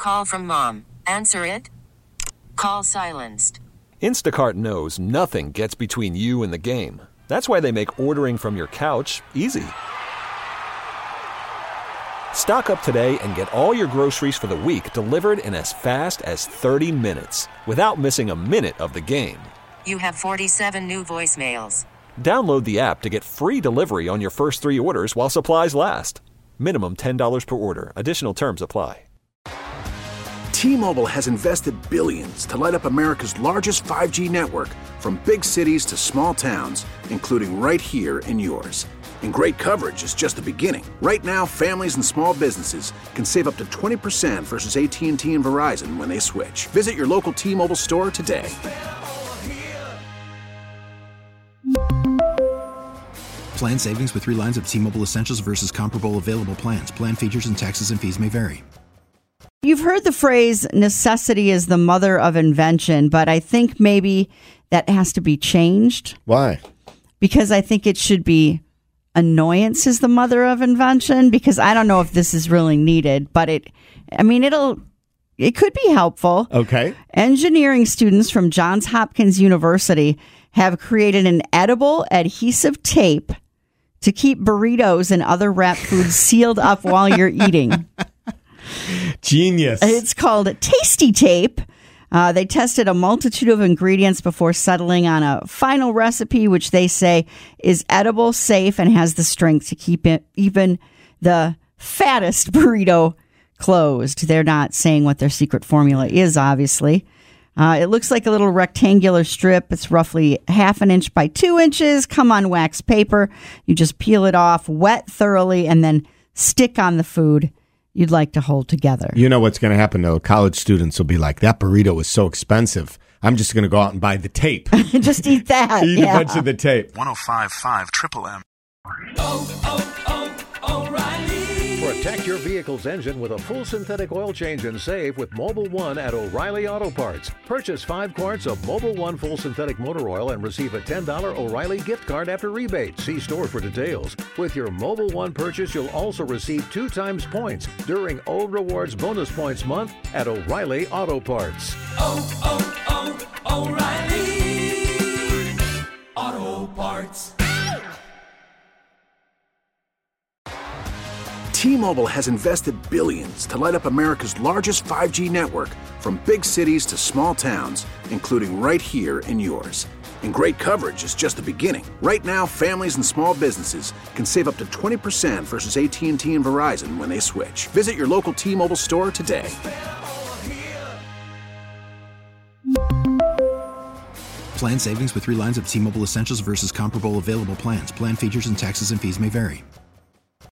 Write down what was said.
call from mom. Answer it. Call silenced. Instacart knows nothing gets between you and the game. That's why they make ordering from your couch easy. Stock up today and get all your groceries for the week delivered in as fast as 30 minutes without missing a minute of the game. You have 47 new voicemails. Download the app to get free delivery on your first 3 orders while supplies last. Minimum $10 per order. Additional terms apply. T-Mobile has invested billions to light up America's largest 5G network, from big cities to small towns, including right here in yours. And great coverage is just the beginning. Right now, families and small businesses can save up to 20% versus AT&T and Verizon when they switch. Visit your local T-Mobile store today. Plan savings with 3 lines of T-Mobile Essentials versus comparable available plans. Plan features and taxes and fees may vary. You've heard the phrase, necessity is the mother of invention, but I think maybe that has to be changed. Why? Because I think it should be annoyance is the mother of invention, because I don't know if this is really needed, but it could be helpful. Okay. Engineering students from Johns Hopkins University have created an edible adhesive tape to keep burritos and other wrapped foods sealed up while you're eating. Genius. It's called Tasty Tape. They tested a multitude of ingredients before settling on a final recipe, which they say is edible, safe, and has the strength to keep it, even the fattest burrito closed. They're not saying what their secret formula is, obviously. It looks like a little rectangular strip. It's roughly 1/2 inch by 2 inches. Come on wax paper. You just peel it off, wet thoroughly, and then stick on the food you'd like to hold together. You know what's going to happen, though? College students will be like, that burrito is so expensive. I'm just going to go out and buy the tape. Just eat that. Eat a bunch of the tape. 105.5 Triple M. O'Reilly. Protect your vehicle's engine with a full synthetic oil change and save with Mobil 1 at O'Reilly Auto Parts. Purchase 5 quarts of Mobil 1 full synthetic motor oil and receive a $10 O'Reilly gift card after rebate. See store for details. With your Mobil 1 purchase, you'll also receive 2 times points during O Rewards Bonus Points Month at O'Reilly Auto Parts. O'Reilly Auto Parts. T-Mobile has invested billions to light up America's largest 5G network, from big cities to small towns, including right here in yours. And great coverage is just the beginning. Right now, families and small businesses can save up to 20% versus AT&T and Verizon when they switch. Visit your local T-Mobile store today. Plan savings with 3 lines of T-Mobile Essentials versus comparable available plans. Plan features and taxes and fees may vary.